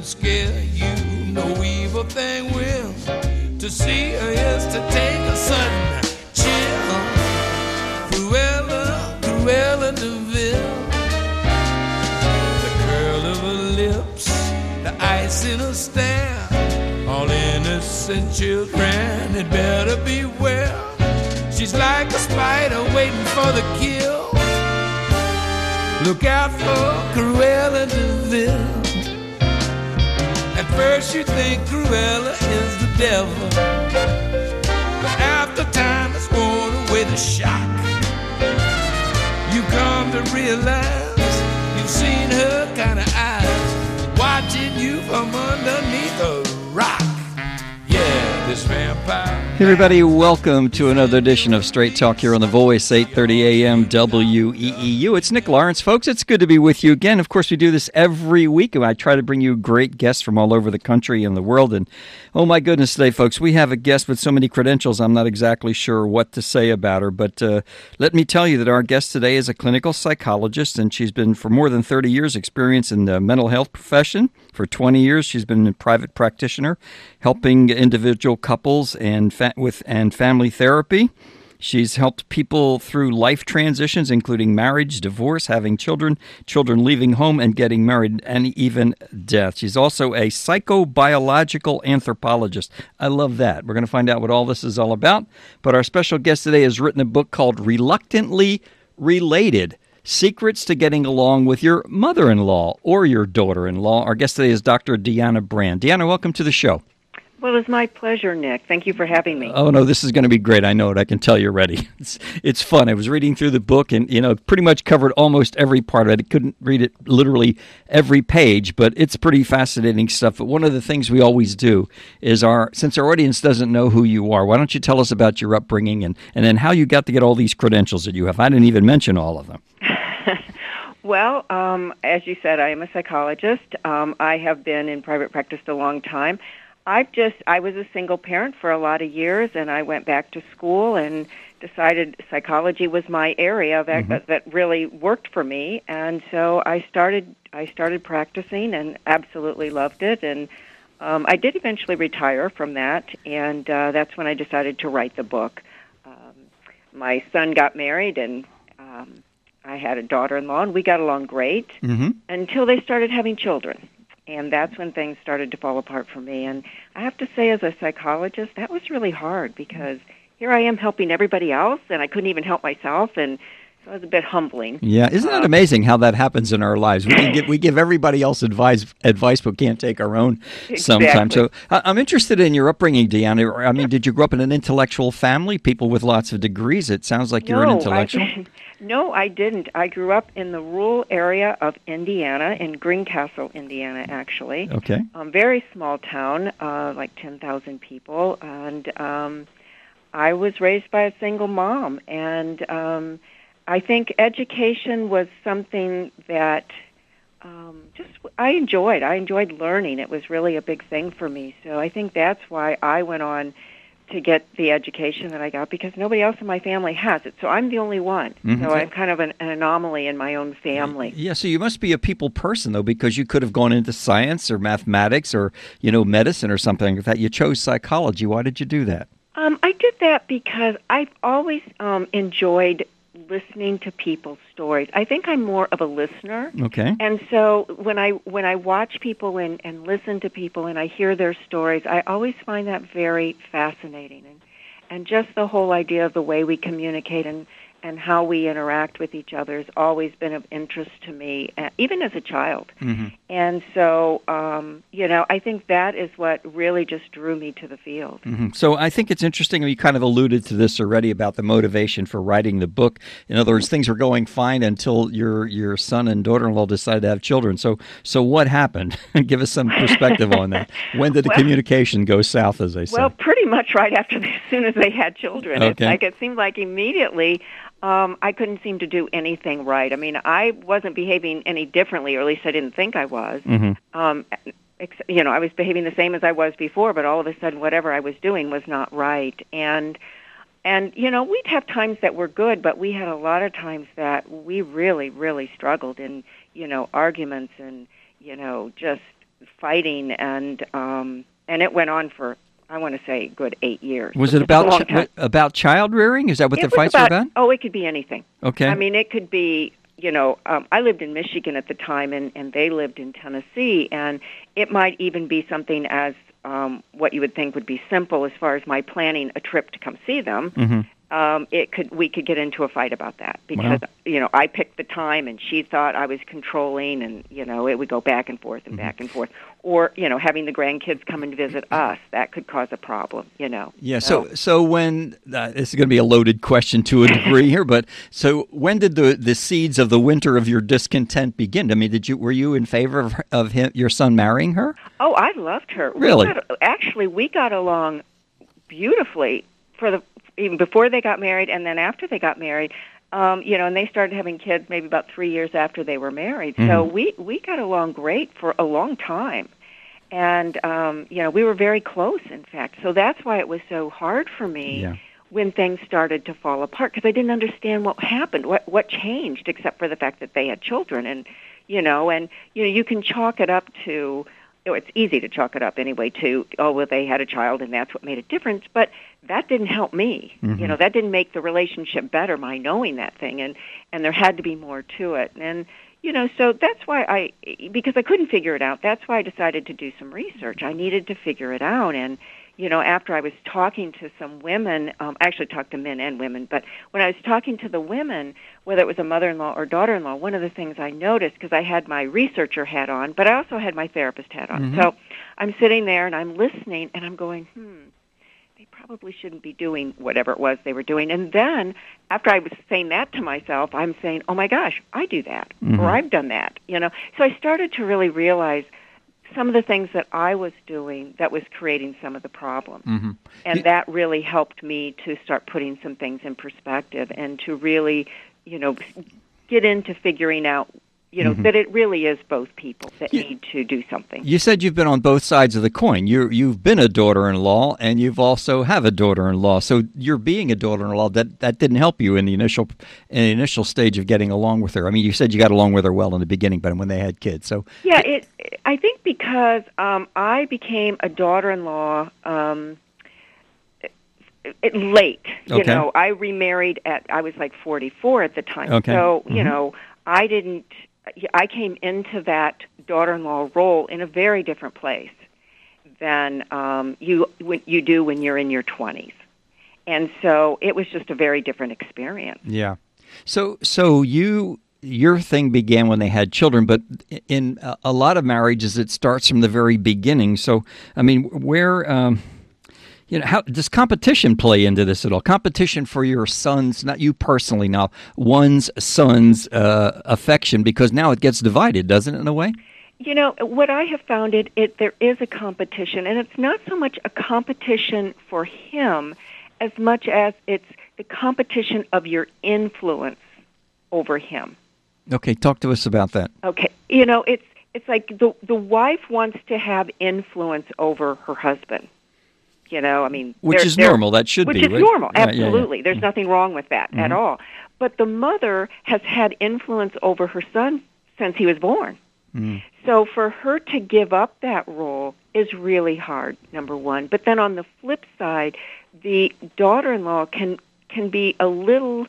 scare you, no evil thing will. To see her is to take a sudden chill. Cruella, Cruella DeVille. The curl of her lips, the ice in her stare. All innocent children had better beware. She's like a spider waiting for the kill. Look out for Cruella DeVille. At first you think Cruella is the devil, but after time has worn away the shock, you come to realize you've seen her kind of eyes watching you from underneath a rock. Yeah, this vampire. Hey everybody, welcome to another edition of Straight Talk here on The Voice, 8:30 a.m. WEEU. It's Nick Lawrence, folks. It's good to be with you again. Of course, we do this every week, and I try to bring you great guests from all over the country and the world. And oh my goodness, today, folks, we have a guest with so many credentials, I'm not exactly sure what to say about her. But let me tell you that our guest today is a clinical psychologist, and she's been for more than 30 years experience in the mental health profession. For 20 years, she's been a private practitioner, helping individual couples and family therapy. She's helped people through life transitions, including marriage, divorce, having children, children leaving home and getting married, and even death. She's also a psychobiological anthropologist. I love that. We're going to find out what all this is all about. But our special guest today has written a book called Reluctantly Related: Secrets to Getting Along with Your Mother-in-Law or Your Daughter-in-Law. Our guest today is Dr. Deanna Brand. Deanna, welcome to the show. Well, it's my pleasure, Nick. Thank you for having me. Oh, no, this is going to be great. I know it. I can tell you're ready. It's fun. I was reading through the book and, pretty much covered almost every part of it. I couldn't read it literally every page, but it's pretty fascinating stuff. But one of the things we always do is since our audience doesn't know who you are, why don't you tell us about your upbringing and then how you got to get all these credentials that you have? I didn't even mention all of them. Well, as you said, I am a psychologist. I have been in private practice a long time. I was a single parent for a lot of years, and I went back to school and decided psychology was my area that really worked for me. And so I started practicing and absolutely loved it. And I did eventually retire from that, and that's when I decided to write the book. My son got married, and I had a daughter-in-law, and we got along great until they started having children. And that's when things started to fall apart for me. And I have to say, as a psychologist, that was really hard because here I am helping everybody else, and I couldn't even help myself, and so it was a bit humbling. Yeah, isn't that amazing how that happens in our lives? We give everybody else advice, but can't take our own sometimes. So I'm interested in your upbringing, Deanna. I mean, did you grow up in an intellectual family, people with lots of degrees? It sounds like you're an intellectual. No, I didn't. I grew up in the rural area of Indiana, in Greencastle, Indiana, actually. Okay. Very small town, like 10,000 people, and I was raised by a single mom, and I think education was something that I enjoyed. I enjoyed learning. It was really a big thing for me, so I think that's why I went on to get the education that I got, because nobody else in my family has it. So I'm the only one. So I'm kind of an anomaly in my own family. Yeah, so you must be a people person, though, because you could have gone into science or mathematics or, medicine or something like that. You chose psychology. Why did you do that? I did that because I've always enjoyed listening to people's stories. I think I'm more of a listener. Okay. And so when I watch people and listen to people and I hear their stories, I always find that very fascinating. And just the whole idea of the way we communicate and how we interact with each other has always been of interest to me, even as a child. And so, I think that is what really just drew me to the field. So I think it's interesting, you kind of alluded to this already about the motivation for writing the book. In other words, things were going fine until your son and daughter-in-law decided to have children. So what happened? Give us some perspective on that. When did the communication go south, as they say? Well, pretty much right after, as soon as they had children. Okay. It seemed like immediately I couldn't seem to do anything right. I mean, I wasn't behaving any differently, or at least I didn't think I was. I was behaving the same as I was before, but all of a sudden whatever I was doing was not right. And we'd have times that were good, but we had a lot of times that we really, really struggled in, arguments and, just fighting, and it went on for, I want to say, a good 8 years. Was it about child rearing? Is that what the fights were about? Oh, it could be anything. Okay. I mean, it could be, I lived in Michigan at the time, and they lived in Tennessee, and it might even be something as what you would think would be simple as far as my planning a trip to come see them. Mm-hmm. We could get into a fight about that because, I picked the time and she thought I was controlling, and, it would go back and forth and back and forth. Or, having the grandkids come and visit us, that could cause a problem, Yeah, so when, this is going to be a loaded question to a degree here, but so when did the seeds of the winter of your discontent begin? I mean, were you in favor of your son marrying her? Oh, I loved her. Really? We got along beautifully even before they got married, and then after they got married, and they started having kids maybe about 3 years after they were married. Mm-hmm. So we got along great for a long time. And, we were very close, in fact. So that's why it was so hard for me when things started to fall apart, because I didn't understand what happened, what changed, except for the fact that they had children. And, you can chalk it up to, it's easy to chalk it up anyway to, they had a child and that's what made a difference. But that didn't help me. Mm-hmm. That didn't make the relationship better, my knowing that thing. And there had to be more to it. And, so that's why because I couldn't figure it out, that's why I decided to do some research. I needed to figure it out. And, after I was talking to some women, I actually talked to men and women, but when I was talking to the women, whether it was a mother-in-law or daughter-in-law, one of the things I noticed, because I had my researcher hat on, but I also had my therapist hat on. Mm-hmm. So I'm sitting there and I'm listening and I'm going, they probably shouldn't be doing whatever it was they were doing. And then after I was saying that to myself, I'm saying, oh my gosh, I do that, mm-hmm. or I've done that, So I started to really realize some of the things that I was doing that was creating some of the problems. Mm-hmm. And that really helped me to start putting some things in perspective and to really, get into figuring out, mm-hmm. that it really is both people that need to do something. You said you've been on both sides of the coin. You've been a daughter-in-law, and you've also have a daughter-in-law. So you're being a daughter-in-law, that didn't help you in the initial stage of getting along with her. I mean, you said you got along with her well in the beginning, but when they had kids. So yeah, I think because I became a daughter-in-law late. Okay. I remarried I was like 44 at the time. Okay. So, mm-hmm. I came into that daughter-in-law role in a very different place than you do when you're in your 20s. And so it was just a very different experience. Yeah. So your thing began when they had children, but in a lot of marriages, it starts from the very beginning. So, I mean, where... how does competition play into this at all? Competition for your son's, not you personally now, one's son's affection, because now it gets divided, doesn't it, in a way? What I have found there is a competition, and it's not so much a competition for him as much as it's the competition of your influence over him. Okay, talk to us about that. Okay, it's like the wife wants to have influence over her husband. Which is normal. That should be. Which is normal. Absolutely. Yeah. There's nothing wrong with that at all. But the mother has had influence over her son since he was born. Mm. So for her to give up that role is really hard, number one. But then on the flip side, the daughter-in-law can be a little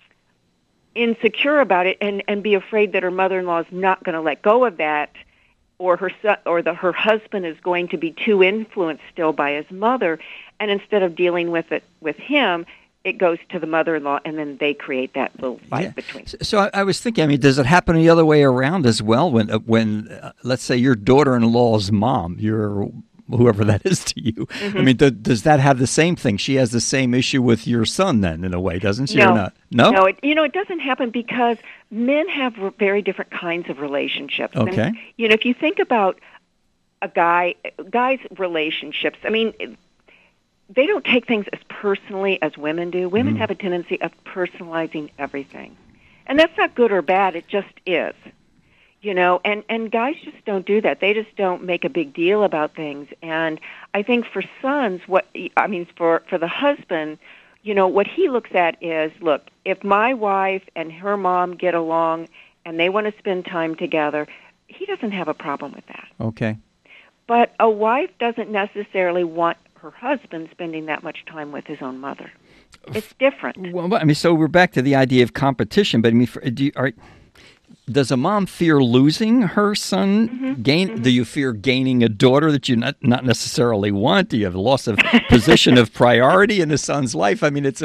insecure about it and be afraid that her mother-in-law is not going to let go of that, or her son, or her husband is going to be too influenced still by his mother, and instead of dealing with it with him, it goes to the mother-in-law, and then they create that little fight between them. So I was thinking, I mean, does it happen the other way around as well? When let's say your daughter-in-law's mom, whoever that is to you, mm-hmm. I mean, does that have the same thing? She has the same issue with your son then, in a way, doesn't she? No. Or not? No? No, it doesn't happen because men have very different kinds of relationships. Okay. And, if you think about guy's relationships, I mean, they don't take things as personally as women do. Women have a tendency of personalizing everything. And that's not good or bad, it just is. And guys just don't do that. They just don't make a big deal about things. And I think for sons, for the husband, what he looks at is, look, if my wife and her mom get along and they want to spend time together, he doesn't have a problem with that. Okay. but a wife doesn't necessarily want her husband spending that much time with his own mother. It's different. Well, I mean, so we're back to the idea of competition. But I mean, does a mom fear losing her son? Do you fear gaining a daughter that you not necessarily want? Do you have a loss of position of priority in the son's life? I mean, it's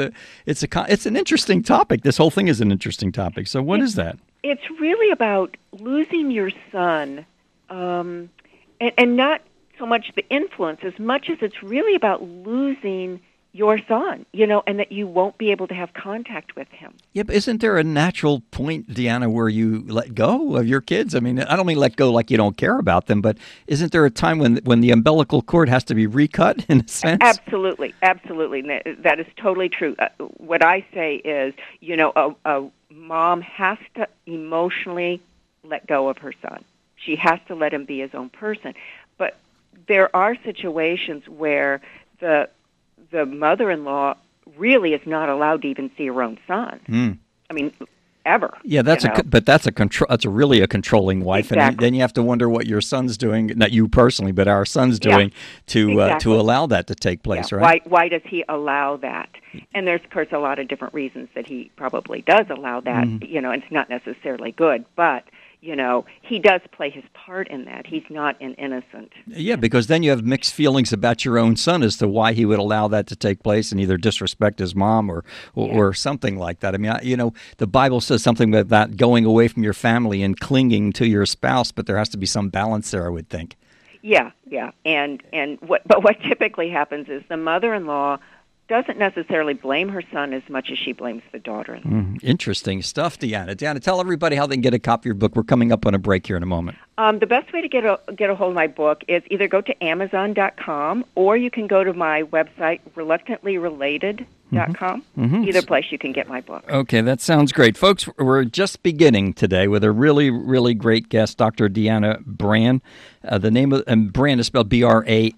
an interesting topic. This whole thing is an interesting topic. So what is that? It's really about losing your son, and not so much the influence as much as it's really about losing your son, and that you won't be able to have contact with him. Yeah, but isn't there a natural point, Deanna, where you let go of your kids? I mean, I don't mean let go like you don't care about them, but isn't there a time when the umbilical cord has to be recut in a sense? Absolutely. That is totally true. What I say is, a mom has to emotionally let go of her son. She has to let him be his own person. But there are situations where the mother-in-law really is not allowed to even see her own son. I mean, ever. Yeah, that's really a controlling wife, exactly. And then you have to wonder what your son's doing, not you personally, but our son's doing to allow that to take place, right? Why does he allow that? And there's, of course, a lot of different reasons that he probably does allow that. And it's not necessarily good, but he does play his part in that. He's not an innocent. Yeah, because then you have mixed feelings about your own son as to why he would allow that to take place and either disrespect his mom or something like that. I mean, the Bible says something about going away from your family and clinging to your spouse, but there has to be some balance there, I would think. Yeah. And what typically happens is the mother-in-law doesn't necessarily blame her son as much as she blames the daughter-in-law. Interesting stuff, Deanna. Deanna, tell everybody how they can get a copy of your book. We're coming up on a break here in a moment. The best way to get a hold of my book is either go to Amazon.com or you can go to my website, reluctantlyrelated.com. Either place you can get my book. Okay, that sounds great. Folks, we're just beginning today with a really, really great guest, Dr. Deanna Brann. The name of Brann is spelled Brann,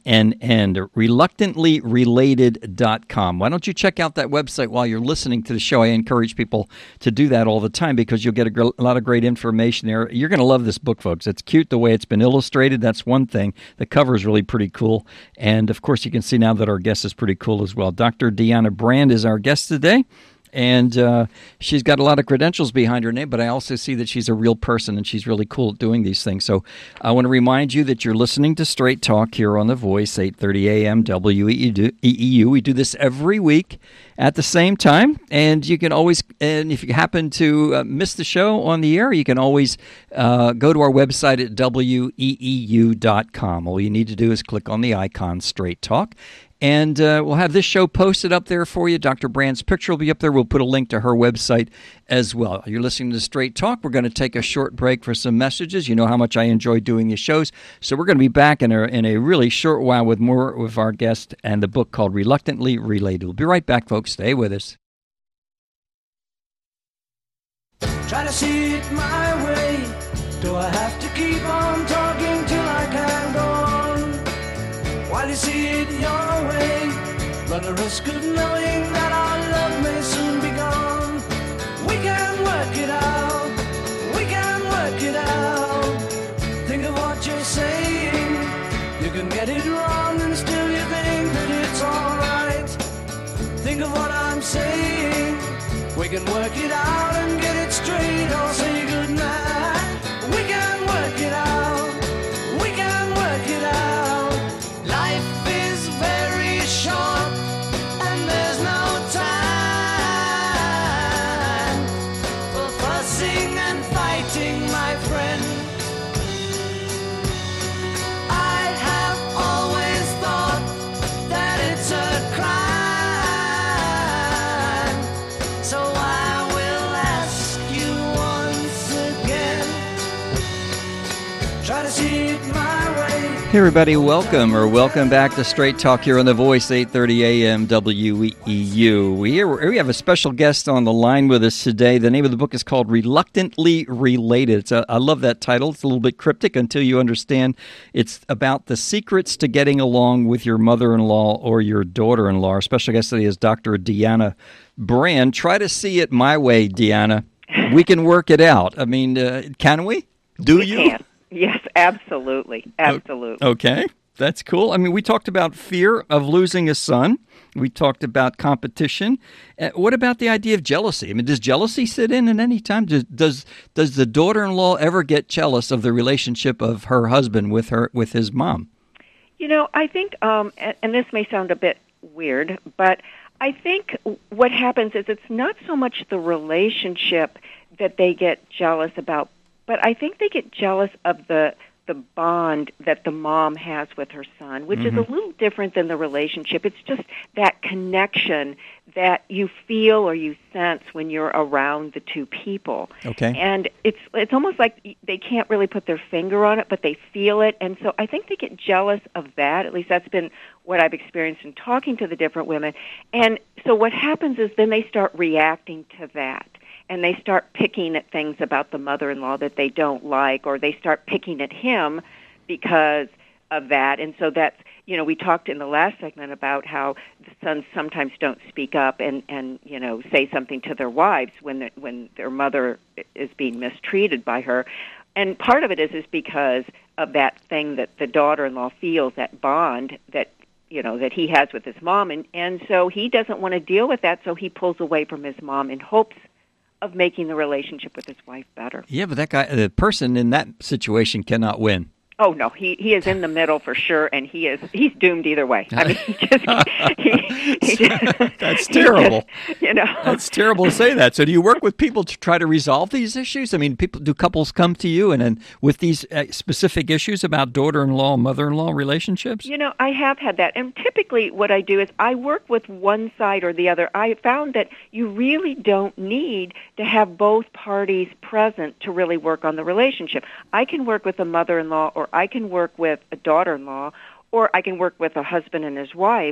reluctantlyrelated.com. Why don't you check out that website while you're listening to the show? I encourage people to do that all the time because you'll get a lot of great information there. You're going to love this book, folks. It's cute the way it's been illustrated. That's one thing. The cover is really pretty cool. And, of course, you can see now that our guest is pretty cool as well. Dr. Deanna Brann is our guest today. And she's got a lot of credentials behind her name, but I also see that she's a real person and she's really cool at doing these things. So I want to remind you that you're listening to Straight Talk here on The Voice, 8:30 a.m. WEEU. We do this every week at the same time, and you can always, and if you happen to miss the show on the air, you can always go to our website at WEEU.com. All you need to do is click on the icon Straight Talk. And we'll have this show posted up there for you. Dr. Brann's picture will be up there. We'll put a link to her website as well. You're listening to Straight Talk. We're going to take a short break for some messages. You know how much I enjoy doing these shows. So we're going to be back in a really short while with more with our guest and the book called Reluctantly Related. We'll be right back, folks. Stay with us. Try to see it my way. Do I have to keep on talking till I can go on? While you see it your way, run the risk of knowing that our love may soon be gone. We can work it out, we can work it out. Think of what you're saying, you can get it wrong and still you think that it's alright. Think of what I'm saying, we can work it out and get it straight or say goodnight. We can work it out, we can work it out. Life is very short and there's no time for fussing and fighting, my friend. I have always thought that it's a crime, so I will ask you once again. Try to see it my way. Hey everybody, welcome back to Straight Talk here on The Voice, 8:30 a.m. WEEU. We have a special guest on the line with us today. The name of the book is called Reluctantly Related. I love that title. It's a little bit cryptic until you understand. It's about the secrets to getting along with your mother-in-law or your daughter-in-law. Our special guest today is Dr. Deanna Brann. Try to see it my way, Deanna. We can work it out. I mean, can we? Do you? Can. Yes, absolutely. Okay. That's cool. I mean, we talked about fear of losing a son. We talked about competition. What about the idea of jealousy? I mean, does jealousy sit in at any time? Does the daughter-in-law ever get jealous of the relationship of her husband with his mom? I think, and this may sound a bit weird, but I think what happens is it's not so much the relationship that they get jealous about, but I think they get jealous of the bond that the mom has with her son, which is a little different than the relationship. It's just that connection that you feel or you sense when you're around the two people. Okay. And it's almost like they can't really put their finger on it, but they feel it. And so I think they get jealous of that. At least that's been what I've experienced in talking to the different women. And so what happens is then they start reacting to that. And they start picking at things about the mother-in-law that they don't like, or they start picking at him because of that. And so that's, we talked in the last segment about how the sons sometimes don't speak up and say something to their wives when their mother is being mistreated by her. And part of it is because of that thing that the daughter-in-law feels, that bond that that he has with his mom. And so he doesn't want to deal with that, so he pulls away from his mom in hopes of making the relationship with his wife better. Yeah, but the person in that situation cannot win. Oh no, he is in the middle for sure, and he's doomed either way. I mean, that's terrible. That's terrible to say that. So, do you work with people to try to resolve these issues? I mean, do couples come to you and with these specific issues about daughter-in-law, mother-in-law relationships? I have had that, and typically what I do is I work with one side or the other. I found that you really don't need to have both parties present to really work on the relationship. I can work with a mother-in-law, or I can work with a daughter-in-law, or I can work with a husband and his wife,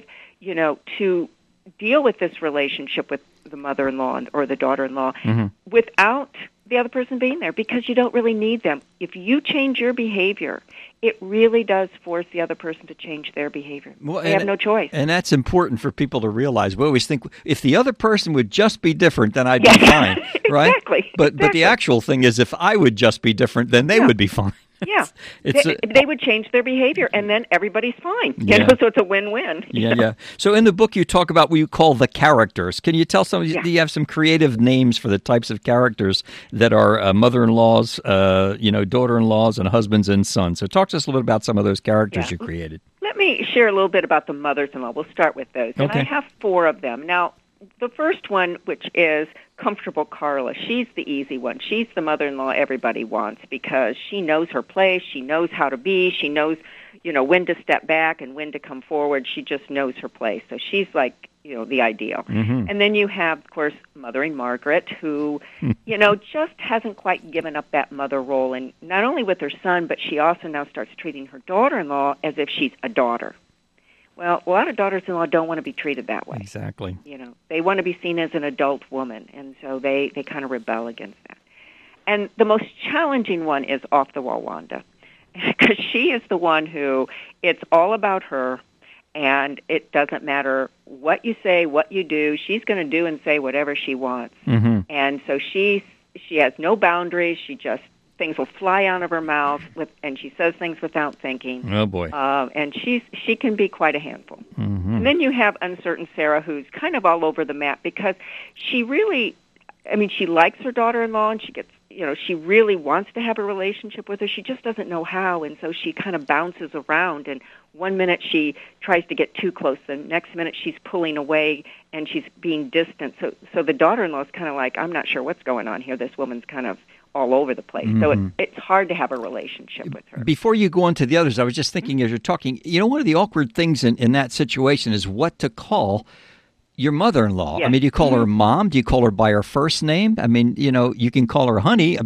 to deal with this relationship with the mother-in-law or the daughter-in-law without the other person being there, because you don't really need them. If you change your behavior, it really does force the other person to change their behavior. Well, they have no choice. And that's important for people to realize. We always think, if the other person would just be different, then I'd be fine, right? Exactly. But the actual thing is, if I would just be different, then they would be fine. Yeah, they would change their behavior, and then everybody's fine. So it's a win-win. Yeah. So in the book, you talk about what you call the characters. Can you tell do you have some creative names for the types of characters that are mother-in-laws, daughter-in-laws, and husbands and sons? So talk to us a little bit about some of those characters you created. Let me share a little bit about the mothers-in-law. We'll start with those. And I have 4 of them. Now, the first one, which is Comfortable Carla, she's the easy one. She's the mother-in-law everybody wants because she knows her place, she knows how to be, she knows, when to step back and when to come forward. She just knows her place. So she's like, the ideal. And then you have, of course, Mothering Margaret, who, just hasn't quite given up that mother role, and not only with her son, but she also now starts treating her daughter-in-law as if she's a daughter. Well, a lot of daughters-in-law don't want to be treated that way. Exactly. They want to be seen as an adult woman, and so they kind of rebel against that. And the most challenging one is Off-the-Wall Wanda, because she is the one who, it's all about her, and it doesn't matter what you say, what you do. She's going to do and say whatever she wants. And so she has no boundaries. Things will fly out of her mouth, and she says things without thinking. Oh, boy. And she can be quite a handful. And then you have Uncertain Sarah, who's kind of all over the map because she really, she likes her daughter-in-law, and she gets, she really wants to have a relationship with her. She just doesn't know how, and so she kind of bounces around. And one minute she tries to get too close, the next minute she's pulling away, and she's being distant. So the daughter-in-law is kind of like, I'm not sure what's going on here. This woman's kind of all over the place. So it's hard to have a relationship with her. Before you go on to the others, I was just thinking as you're talking, one of the awkward things in that situation is what to call your mother-in-law. Yes. Do you call her mom? Do you call her by her first name? You can call her honey.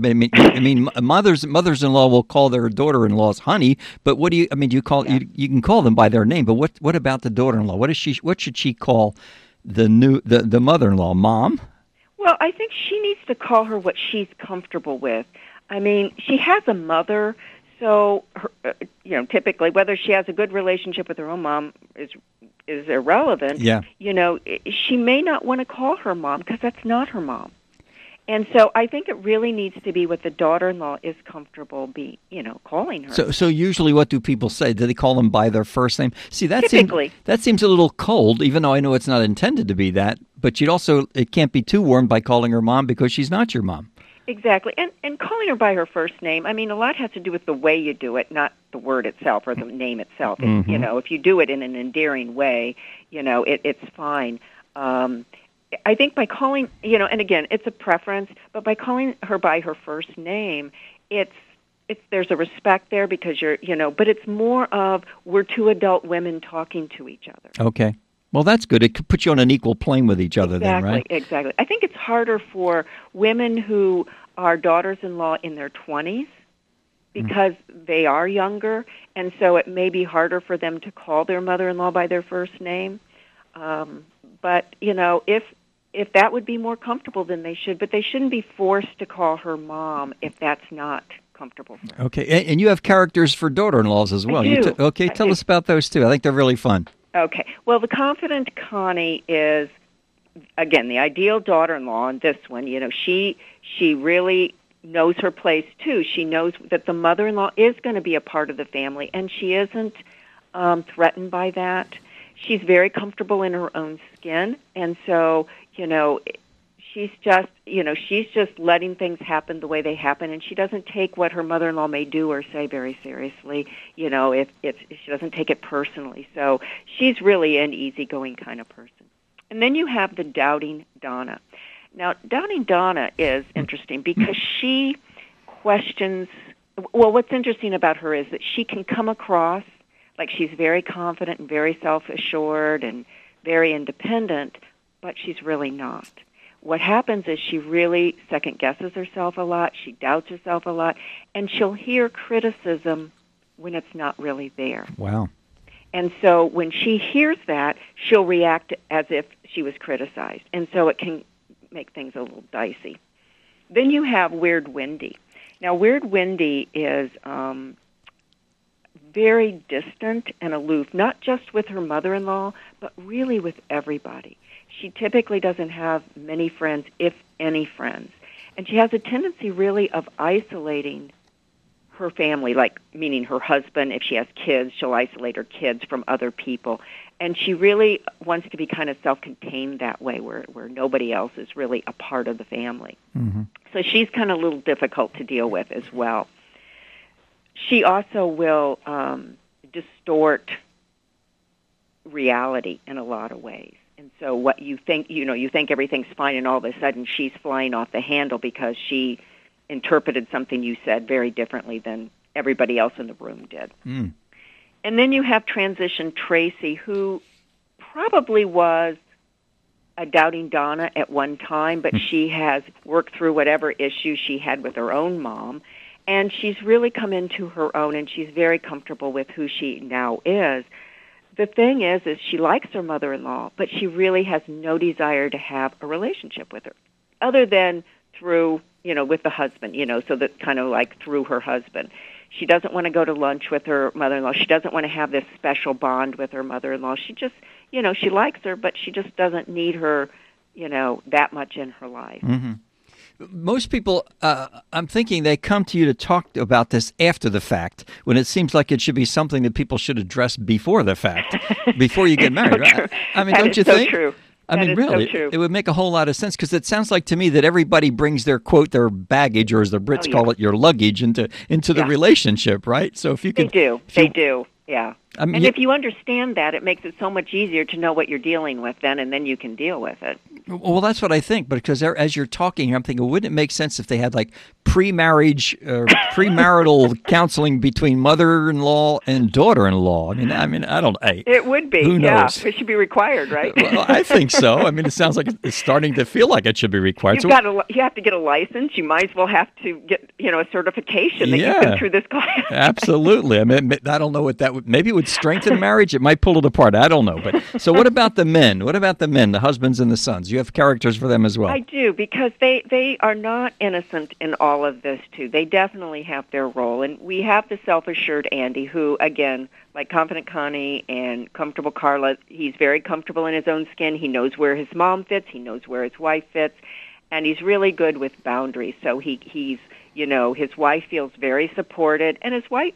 Mothers-in-law will call their daughter-in-laws honey, but what do you, do you call, you can call them by their name, but what about the daughter-in-law? What should she call the mother-in-law? Mom? Well, I think she needs to call her what she's comfortable with. She has a mother, so typically whether she has a good relationship with her own mom is irrelevant. Yeah. She may not want to call her mom because that's not her mom. And so I think it really needs to be what the daughter-in-law is comfortable calling her. So usually what do people say? Do they call them by their first name? See, Typically. That seems a little cold, even though I know it's not intended to be that. But it can't be too warm by calling her mom because she's not your mom. Exactly. And calling her by her first name, I mean, a lot has to do with the way you do it, not the word itself or the name itself. Mm-hmm. If you do it in an endearing way, it's fine. I think by calling, and again, it's a preference, but by calling her by her first name, there's a respect there because but it's more of we're two adult women talking to each other. Okay. Well, that's good. It could put you on an equal plane with each other then, right? Exactly. I think it's harder for women who are daughters-in-law in their 20s because they are younger, and so it may be harder for them to call their mother-in-law by their first name. But, if that would be more comfortable, then they should. But they shouldn't be forced to call her mom if that's not comfortable for them. Okay. And you have characters for daughter-in-laws as well. I do. Tell us about those, too. I think they're really fun. Okay. Well, the confident Connie is, again, the ideal daughter-in-law in this one. She really knows her place, too. She knows that the mother-in-law is going to be a part of the family, and she isn't threatened by that. She's very comfortable in her own skin, and so, she's just letting things happen the way they happen, and she doesn't take what her mother-in-law may do or say very seriously, if she doesn't take it personally. So she's really an easygoing kind of person. And then you have the doubting Donna. Now, doubting Donna is interesting because she questions, what's interesting about her is that she can come across like she's very confident and very self-assured and very independent, but she's really not. What happens is she really second-guesses herself a lot, she doubts herself a lot, and she'll hear criticism when it's not really there. Wow. And so when she hears that, she'll react as if she was criticized, and so it can make things a little dicey. Then you have Weird Wendy. Now, Weird Wendy is very distant and aloof, not just with her mother-in-law, but really with everybody. She typically doesn't have many friends, if any friends. And she has a tendency really of isolating her family, like meaning her husband. If she has kids, she'll isolate her kids from other people. And she really wants to be kind of self-contained that way, where nobody else is really a part of the family. Mm-hmm. So she's kind of a little difficult to deal with as well. She also will distort reality in a lot of ways. And so what you think, you think everything's fine, and all of a sudden she's flying off the handle because she interpreted something you said very differently than everybody else in the room did. Mm. And then you have Transition Tracy, who probably was a doubting Donna at one time, but she has worked through whatever issues she had with her own mom, and she's really come into her own, and she's very comfortable with who she now is. The thing is she likes her mother-in-law, but she really has no desire to have a relationship with her, other than through, with the husband, so that kind of like through her husband. She doesn't want to go to lunch with her mother-in-law. She doesn't want to have this special bond with her mother-in-law. She just, she likes her, but she just doesn't need her, that much in her life. Mm-hmm. Most people, I'm thinking they come to you to talk about this after the fact, when it seems like it should be something that people should address before the fact, before you get married. So right? I mean, don't you think? True. I mean, really, it would make a whole lot of sense, because it sounds like to me that everybody brings their, quote, their baggage, or as the Brits call it, your luggage, into the relationship, right? So if you could... They do, yeah. I mean, and if you understand that, it makes it so much easier to know what you're dealing with then, and then you can deal with it. Well, that's what I think, because as you're talking, I'm thinking, wouldn't it make sense if they had like pre-marriage, premarital counseling between mother-in-law and daughter-in-law? I mean, I don't. It would be. Who knows? Yeah, it should be required, right? Well, I think so. I mean, it sounds like it's starting to feel like it should be required. You have to get a license. You might as well have to get a certification that you've been through this class. Absolutely. I mean, I don't know what that would. Maybe it would strengthen marriage. It might pull it apart. I don't know. But so, what about the men? What about the men, the husbands and the sons? You have characters for them as well. I do, because they are not innocent in all of this, too. They definitely have their role. And we have the self-assured Andy, who, again, like Confident Connie and Comfortable Carla, he's very comfortable in his own skin. He knows where his mom fits. He knows where his wife fits. and he's really good with boundaries. So he's his wife feels very supported, and his wife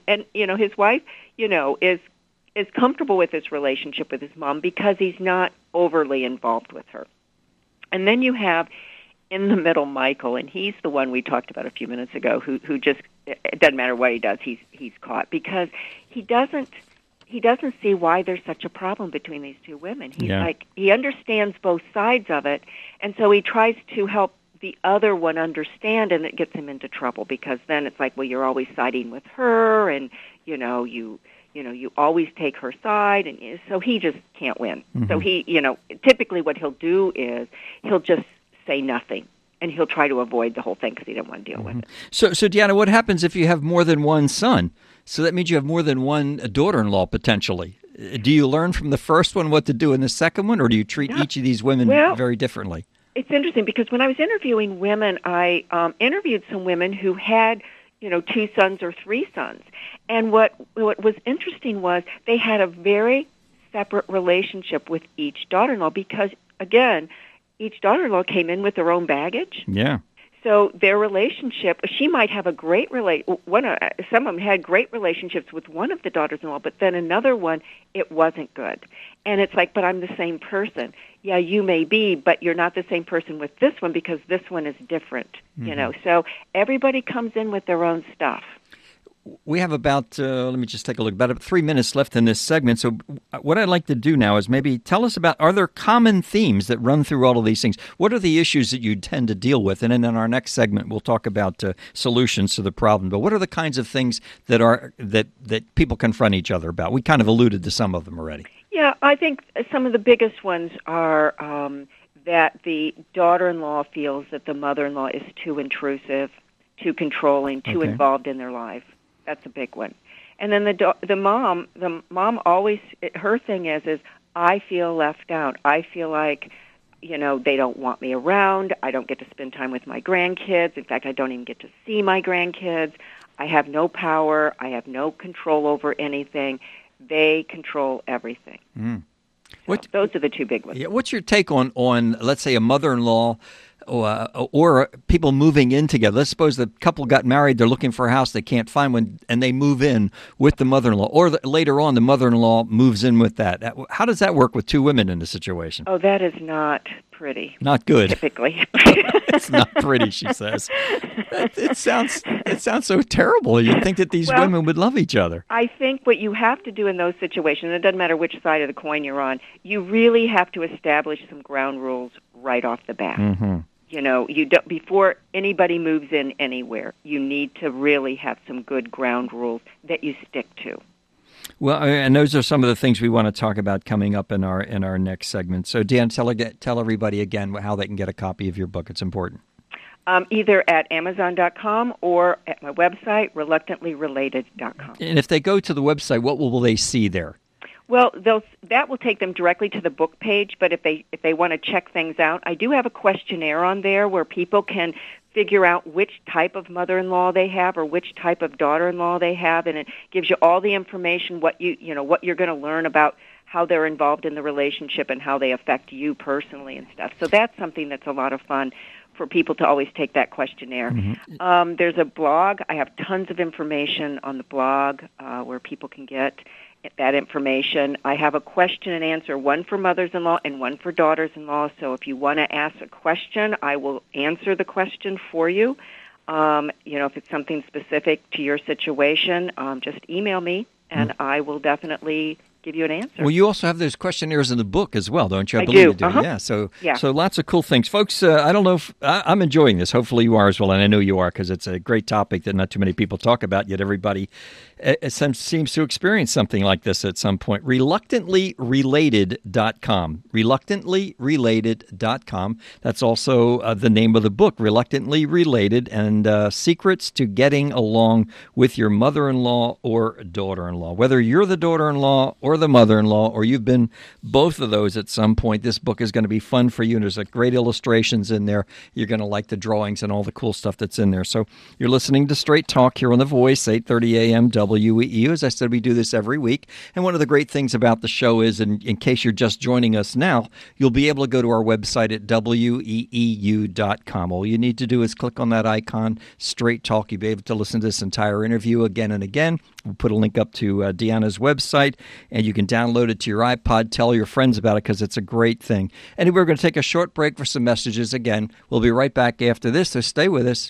is comfortable with his relationship with his mom because he's not overly involved with her. And then you have in the middle Michael, and he's the one we talked about a few minutes ago, who just, it doesn't matter what he does, he's caught because he doesn't see why there's such a problem between these two women. He's like, he understands both sides of it, and so he tries to help the other one understand, and it gets him into trouble because then it's like, well, you're always siding with her, and you always take her side, and so he just can't win. Mm-hmm. So he, typically what he'll do is he'll just say nothing, and he'll try to avoid the whole thing because he doesn't want to deal with it. So Deanna, what happens if you have more than one son? So that means you have more than one daughter-in-law potentially. Do you learn from the first one what to do in the second one, or do you treat each of these women very differently? It's interesting because when I was interviewing women, I interviewed some women who had, 2 sons or 3 sons. And what was interesting was they had a very separate relationship with each daughter-in-law because, again, each daughter-in-law came in with their own baggage. Yeah. So their relationship, she might have a great some of them had great relationships with one of the daughters-in-law, but then another one, it wasn't good. And it's like, but I'm the same person. Yeah, you may be, but you're not the same person with this one because this one is different, So everybody comes in with their own stuff. We have about, let me just take a look, about 3 minutes left in this segment. So what I'd like to do now is maybe tell us about, are there common themes that run through all of these things? What are the issues that you tend to deal with? And then in our next segment, we'll talk about solutions to the problem. But what are the kinds of things that people confront each other about? We kind of alluded to some of them already. Yeah, I think some of the biggest ones are that the daughter-in-law feels that the mother-in-law is too intrusive, too controlling, too involved in their life. That's a big one. And then the mom always, her thing is I feel left out. I feel like, they don't want me around. I don't get to spend time with my grandkids. In fact, I don't even get to see my grandkids. I have no power. I have no control over anything. They control everything. Mm. So those are the 2 big ones. Yeah, what's your take on let's say, a mother-in-law or people moving in together? Let's suppose the couple got married, they're looking for a house, they can't find one, and they move in with the mother-in-law. Or later on, the mother-in-law moves in with that. How does that work with 2 women in a situation? Oh, that is not pretty. Not good. Typically. It's not pretty, she says. It sounds so terrible. You'd think that these women would love each other. I think what you have to do in those situations, it doesn't matter which side of the coin you're on, you really have to establish some ground rules right off the bat. Mm-hmm. You don't, before anybody moves in anywhere, you need to really have some good ground rules that you stick to. Well, and those are some of the things we want to talk about coming up in our next segment. So, Dan, tell everybody again how they can get a copy of your book. It's important. Either at Amazon.com or at my website, reluctantlyrelated.com. And if they go to the website, what will they see there? Well, that will take them directly to the book page, but if they want to check things out, I do have a questionnaire on there where people can figure out which type of mother-in-law they have or which type of daughter-in-law they have, and it gives you all the information, what you're going to learn about how they're involved in the relationship and how they affect you personally and stuff. So that's something that's a lot of fun for people to always take that questionnaire. Mm-hmm. There's a blog. I have tons of information on the blog where people can get that information. I have a question and answer, one for mothers-in-law and one for daughters-in-law. So if you want to ask a question, I will answer the question for you. If it's something specific to your situation, just email me, and I will definitely give you an answer. Well, you also have those questionnaires in the book as well, don't you? I believe do. You do. Uh-huh. Yeah. So lots of cool things. Folks, I don't know if I'm enjoying this. Hopefully you are as well, and I know you are because it's a great topic that not too many people talk about, yet everybody seems to experience something like this at some point. ReluctantlyRelated.com. ReluctantlyRelated.com. That's also the name of the book, Reluctantly Related, and Secrets to Getting Along with Your Mother-in-Law or Daughter-in-Law. Whether you're the daughter-in-law or or the mother-in-law, or you've been both of those at some point, this book is going to be fun for you. And there's great illustrations in there. You're going to like the drawings and all the cool stuff that's in there. So you're listening to Straight Talk here on The Voice, 8:30 a.m. WEEU. As I said, we do this every week. And one of the great things about the show is, in case you're just joining us now, you'll be able to go to our website at WEEU.com. All you need to do is click on that icon, Straight Talk. You'll be able to listen to this entire interview again and again. We'll put a link up to Deanna's website, and you can download it to your iPod. Tell your friends about it because it's a great thing. Anyway, we're going to take a short break for some messages again. We'll be right back after this, so stay with us.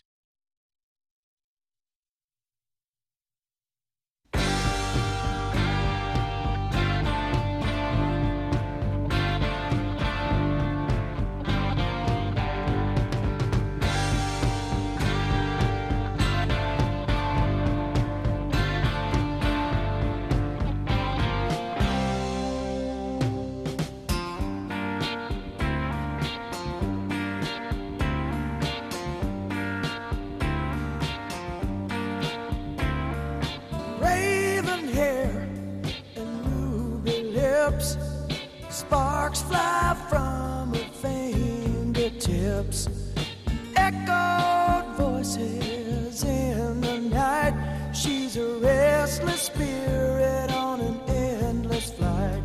Sparks fly from her fingertips, echoed voices in the night. She's a restless spirit on an endless flight.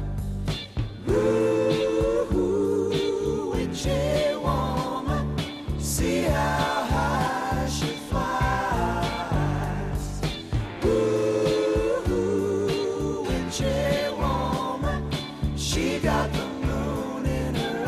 Ooh, witchy woman, see how high she flies. Ooh, witchy woman, she got the moon in her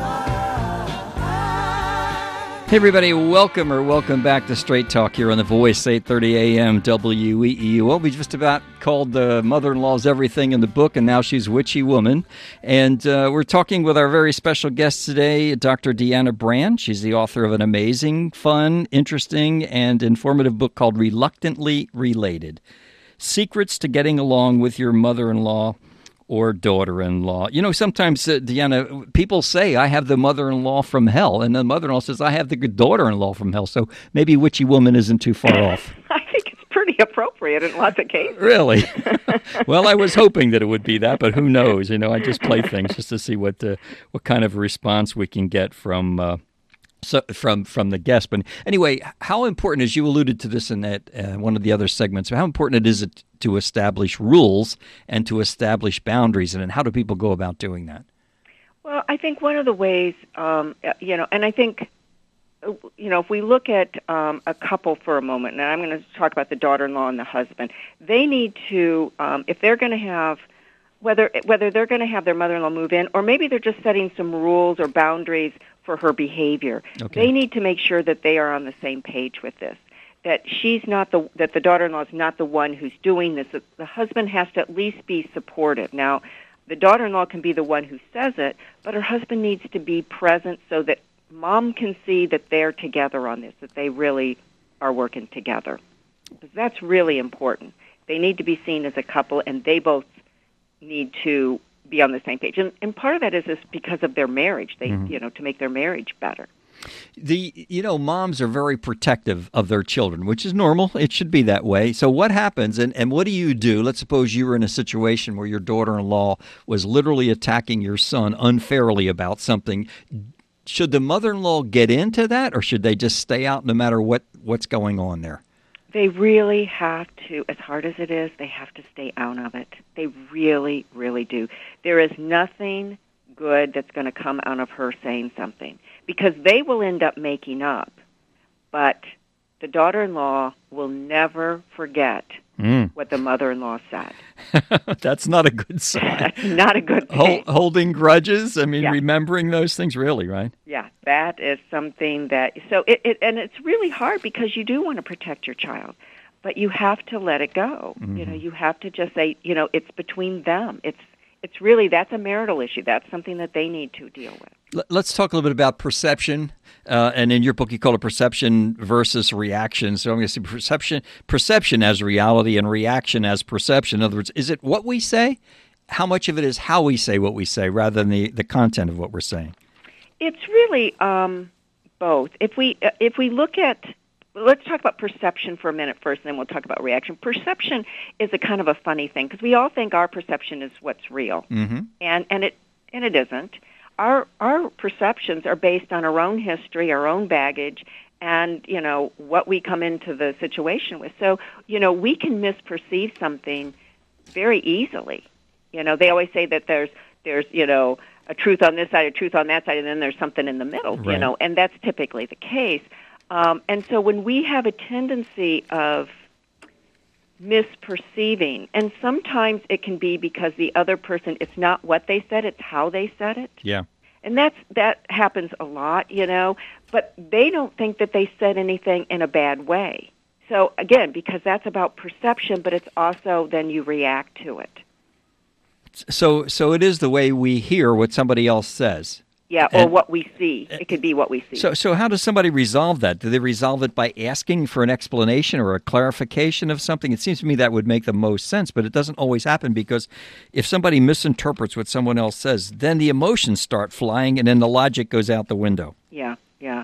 eye. Hey, everybody, welcome back to Straight Talk here on The Voice, 8:30 a.m. WEEU. Well, we just about called the Mother-in-Law's Everything in the book, and now she's Witchy Woman. And we're talking with our very special guest today, Dr. Deanna Brand. She's the author of an amazing, fun, interesting, and informative book called Reluctantly Related: Secrets to Getting Along with Your Mother-in-Law or Daughter-in-Law. You know, sometimes, Deanna, people say, I have the mother-in-law from hell, and the mother-in-law says, I have the good daughter-in-law from hell. So maybe Witchy Woman isn't too far off. I think it's pretty appropriate in lots of cases. Really? Well, I was hoping that it would be that, but who knows? You know, I just play things just to see what kind of response we can get from the guest. But anyway, how important, as you alluded to this in that one of the other segments, how important is it to establish rules and to establish boundaries, and how do people go about doing that? Well, I think one of the ways, and I think, if we look at a couple for a moment, and I'm going to talk about the daughter-in-law and the husband, they need to, if they're going to have, whether they're going to have their mother-in-law move in, or maybe they're just setting some rules or boundaries for her behavior. Okay. They need to make sure that they are on the same page with this. That that the daughter-in-law is not the one who's doing this. That the husband has to at least be supportive. Now, the daughter-in-law can be the one who says it, but her husband needs to be present so that mom can see that they're together on this, that they really are working together. Because that's really important. They need to be seen as a couple, and they both need to be on the same page. And part of that is because of their marriage. They, to make their marriage better. Moms are very protective of their children, which is normal. It should be that way. So what happens, and what do you do? Let's suppose you were in a situation where your daughter-in-law was literally attacking your son unfairly about something. Should the mother-in-law get into that, or should they just stay out no matter what's going on there? They really have to, as hard as it is, they have to stay out of it. They really, really do. There is nothing good that's going to come out of her saying something, because they will end up making up, but the daughter-in-law will never forget what the mother-in-law said. That's not a good sign. That's not a good thing. Holding grudges, remembering those things, really, right? Yeah, that is something that, so and it's really hard because you do want to protect your child, but you have to let it go. Mm-hmm. You have to just say, it's between them. It's really, that's a marital issue. That's something that they need to deal with. Let's talk a little bit about perception. And in your book, you call it perception versus reaction. So I'm going to say perception as reality and reaction as perception. In other words, is it what we say? How much of it is how we say what we say rather than the content of what we're saying? It's really both. If we look at let's talk about perception for a minute first, and then we'll talk about reaction. Perception is a kind of a funny thing because we all think our perception is what's real, and it isn't. Our perceptions are based on our own history, our own baggage, and what we come into the situation with. So we can misperceive something very easily. They always say that there's a truth on this side, a truth on that side, and then there's something in the middle. Right. And that's typically the case. And so when we have a tendency of misperceiving, and sometimes it can be because the other person, it's not what they said, it's how they said it. Yeah. And that happens a lot, but they don't think that they said anything in a bad way. So again, because that's about perception, but it's also then you react to it. So it is the way we hear what somebody else says. Yeah, or what we see. It could be what we see. So how does somebody resolve that? Do they resolve it by asking for an explanation or a clarification of something? It seems to me that would make the most sense, but it doesn't always happen because if somebody misinterprets what someone else says, then the emotions start flying and then the logic goes out the window. Yeah.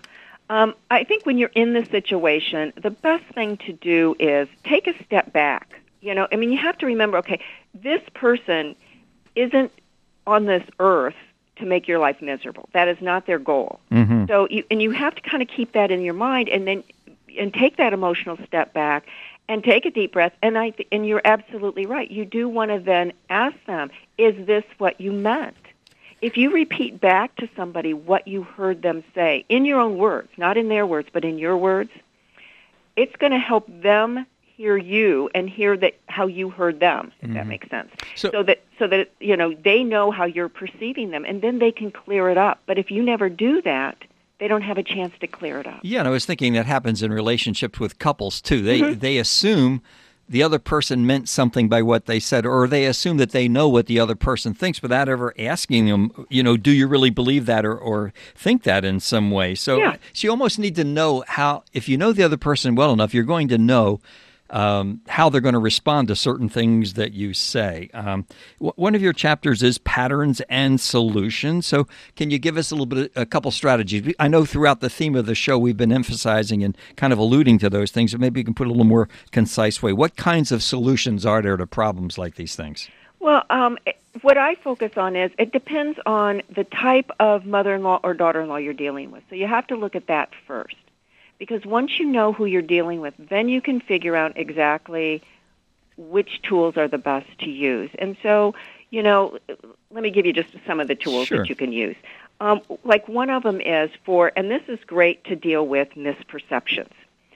I think when you're in this situation, the best thing to do is take a step back. You have to remember, okay, this person isn't on this earth to make your life miserable. That is not their goal. Mm-hmm. So you have to kind of keep that in your mind, and take that emotional step back, and take a deep breath. And you're absolutely right. You do want to then ask them, "Is this what you meant?" If you repeat back to somebody what you heard them say in your own words, not in their words, but in your words, it's going to help them hear you and hear how you heard them, if that makes sense. So that they know how you're perceiving them, and then they can clear it up. But if you never do that, they don't have a chance to clear it up. Yeah, and I was thinking that happens in relationships with couples too. They assume the other person meant something by what they said, or they assume that they know what the other person thinks without ever asking them, do you really believe that or think that in some way? So you almost need to know how, if you know the other person well enough, you're going to know how they're going to respond to certain things that you say. One of your chapters is patterns and solutions. So can you give us a couple strategies? I know throughout the theme of the show we've been emphasizing and kind of alluding to those things, but maybe you can put a little more concise way. What kinds of solutions are there to problems like these things? Well, what I focus on is it depends on the type of mother-in-law or daughter-in-law you're dealing with. So you have to look at that first. Because once you know who you're dealing with, then you can figure out exactly which tools are the best to use. And so, let me give you just some of the tools that you can use. Like one of them is and this is great to deal with misperceptions,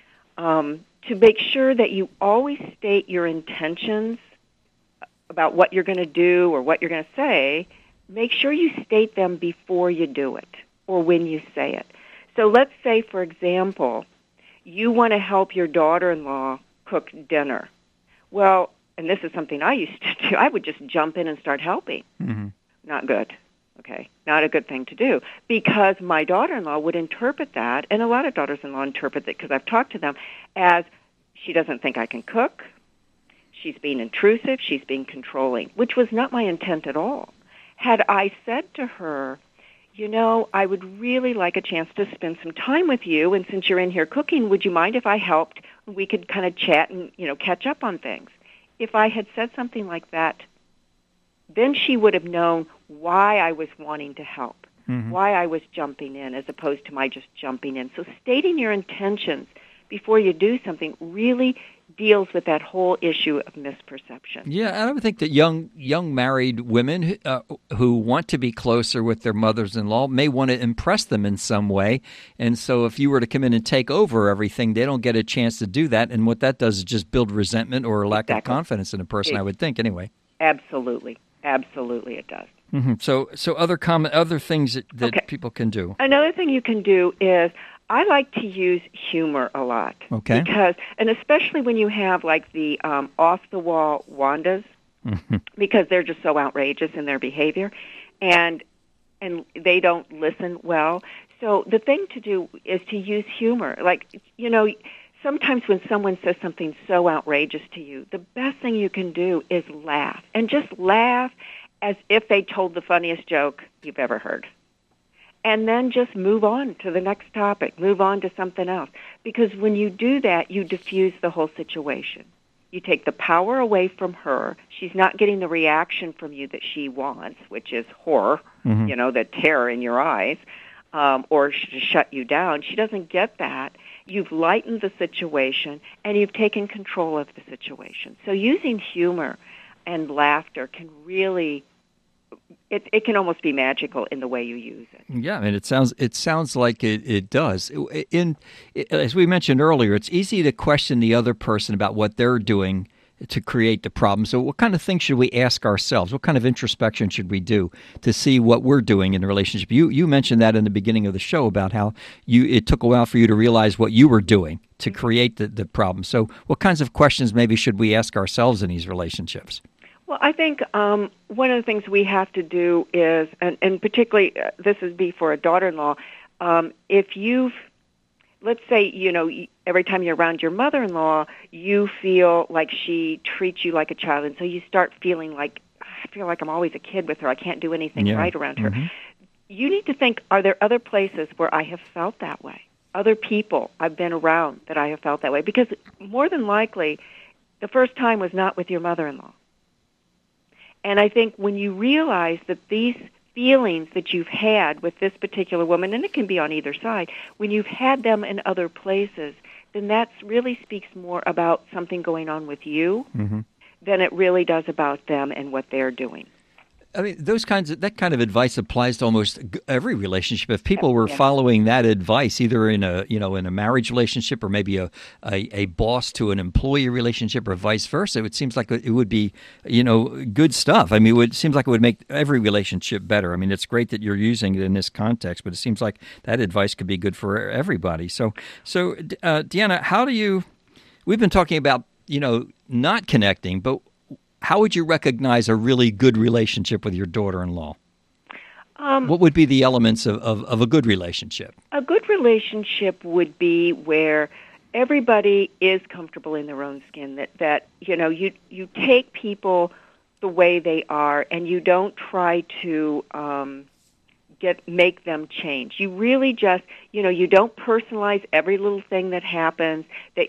to make sure that you always state your intentions about what you're going to do or what you're going to say. Make sure you state them before you do it or when you say it. So let's say, for example, you want to help your daughter-in-law cook dinner. Well, and this is something I used to do. I would just jump in and start helping. Mm-hmm. Not good. Okay, not a good thing to do because my daughter-in-law would interpret that, and a lot of daughters-in-law interpret it because I've talked to them, as she doesn't think I can cook, she's being intrusive, she's being controlling, which was not my intent at all. Had I said to her, I would really like a chance to spend some time with you, and since you're in here cooking, would you mind if I helped? We could kind of chat and, catch up on things. If I had said something like that, then she would have known why I was wanting to help, why I was jumping in as opposed to my just jumping in. So stating your intentions before you do something really deals with that whole issue of misperception. Yeah, I would think that young married women who want to be closer with their mothers-in-law may want to impress them in some way. And so if you were to come in and take over everything, they don't get a chance to do that. And what that does is just build resentment or a lack of confidence in a person, I would think, anyway. Absolutely it does. Mm-hmm. So other things that people can do. Another thing you can do is I like to use humor a lot. Okay. Because, and especially when you have like the off-the-wall Wandas, because they're just so outrageous in their behavior, and they don't listen well. So the thing to do is to use humor. Like, sometimes when someone says something so outrageous to you, the best thing you can do is laugh. And just laugh as if they told the funniest joke you've ever heard. and then just move on to the next topic, move on to something else. Because when you do that, you diffuse the whole situation. You take the power away from her. She's not getting the reaction from you that she wants, which is horror, the terror in your eyes, or to shut you down. She doesn't get that. You've lightened the situation, and you've taken control of the situation. So using humor and laughter can really, it can almost be magical in the way you use it. Yeah, and it sounds like it does. As we mentioned earlier, it's easy to question the other person about what they're doing to create the problem. So what kind of things should we ask ourselves? What kind of introspection should we do to see what we're doing in the relationship? You mentioned that in the beginning of the show about how it took a while for you to realize what you were doing to create the problem. So what kinds of questions maybe should we ask ourselves in these relationships? Well, I think one of the things we have to do is, and particularly this would be for a daughter-in-law, if you've, let's say, every time you're around your mother-in-law, you feel like she treats you like a child, and so you start feeling like, I feel like I'm always a kid with her. I can't do anything right around her. You need to think, are there other places where I have felt that way? Other people I've been around that I have felt that way? Because more than likely, the first time was not with your mother-in-law. And I think when you realize that these feelings that you've had with this particular woman, and it can be on either side, when you've had them in other places, then that really speaks more about something going on with you than it really does about them and what they're doing. I mean, that kind of advice applies to almost every relationship. If people were following that advice, either in a marriage relationship or maybe a boss to an employee relationship or vice versa, it seems like it would be, good stuff. I mean, it seems like it would make every relationship better. I mean, it's great that you're using it in this context, but it seems like that advice could be good for everybody. So, Deanna, we've been talking about, not connecting, but how would you recognize a really good relationship with your daughter-in-law? What would be the elements of a good relationship? A good relationship would be where everybody is comfortable in their own skin, that you take people the way they are, and you don't try to make them change. You really just, you don't personalize every little thing that happens, that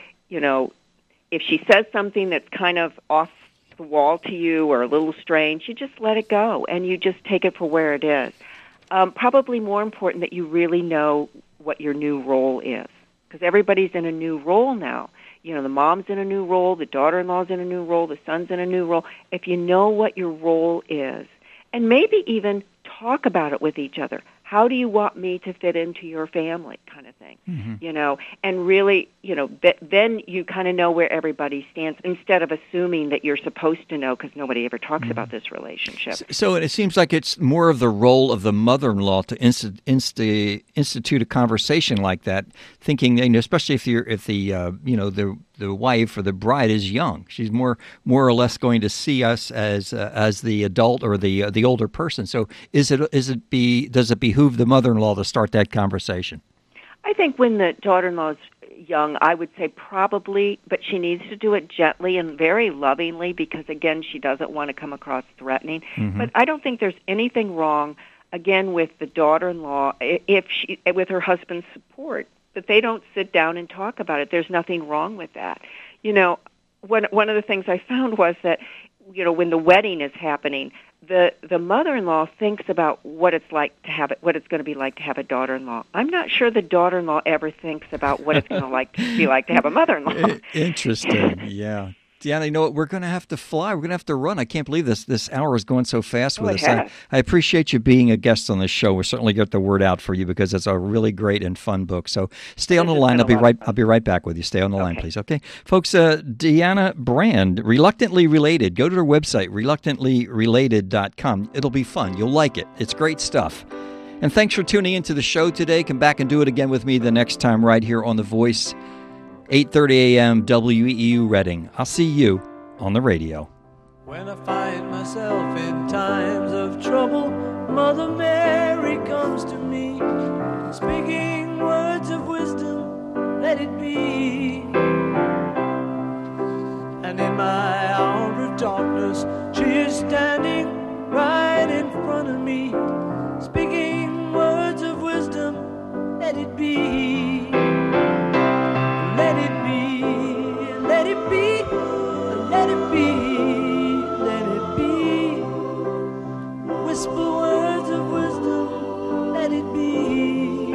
if she says something that's kind of off the wall to you or a little strange, you just let it go and you just take it for where it is. Probably more important that you really know what your new role is, because everybody's in a new role now. The mom's in a new role, the daughter-in-law's in a new role, the son's in a new role. If you know what your role is, and maybe even talk about it with each other. How do you want me to fit into your family, kind of thing, and really, then you kind of know where everybody stands instead of assuming that you're supposed to know, because nobody ever talks about this relationship. So it seems like it's more of the role of the mother-in-law to institute a conversation like that, thinking, especially if the wife or the bride is young, she's more or less going to see us as the adult or the older person. So does it behoove the mother-in-law to start that conversation? I think when the daughter-in-law is young, I would say probably, but she needs to do it gently and very lovingly, because again, she doesn't want to come across threatening. But I don't think there's anything wrong, again, with the daughter-in-law, with her husband's support, that they don't sit down and talk about it. There's nothing wrong with that. One of the things I found was that, when the wedding is happening, the mother-in-law thinks about what it's going to be like to have a daughter-in-law. I'm not sure the daughter-in-law ever thinks about what it's going to be like to have a mother-in-law. Interesting, yeah. Deanna, you know what? We're going to have to fly. We're going to have to run. I can't believe this hour is going so fast with us. I appreciate you being a guest on this show. We'll certainly get the word out for you, because it's a really great and fun book. So stay on the line. I'll be right back with you. Stay on the line, please. Okay, folks. Deanna Brand, Reluctantly Related. Go to her website, reluctantlyrelated.com. It'll be fun. You'll like it. It's great stuff. And thanks for tuning into the show today. Come back and do it again with me the next time right here on The Voice. 8:30 a.m. WEEU Reading. I'll see you on the radio. When I find myself in times of trouble, Mother Mary comes to me, speaking words of wisdom, let it be. And in my hour of darkness, she is standing right in front of me, speaking words be. Let it be, let it be, let it be, let it be. Whisper words of wisdom, let it be.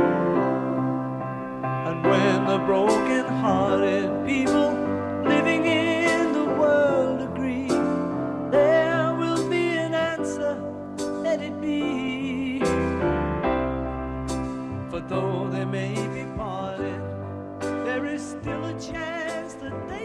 And when the broken-hearted people living in the world agree, there will be an answer, let it be. For though they may be parted, there is still a chance that they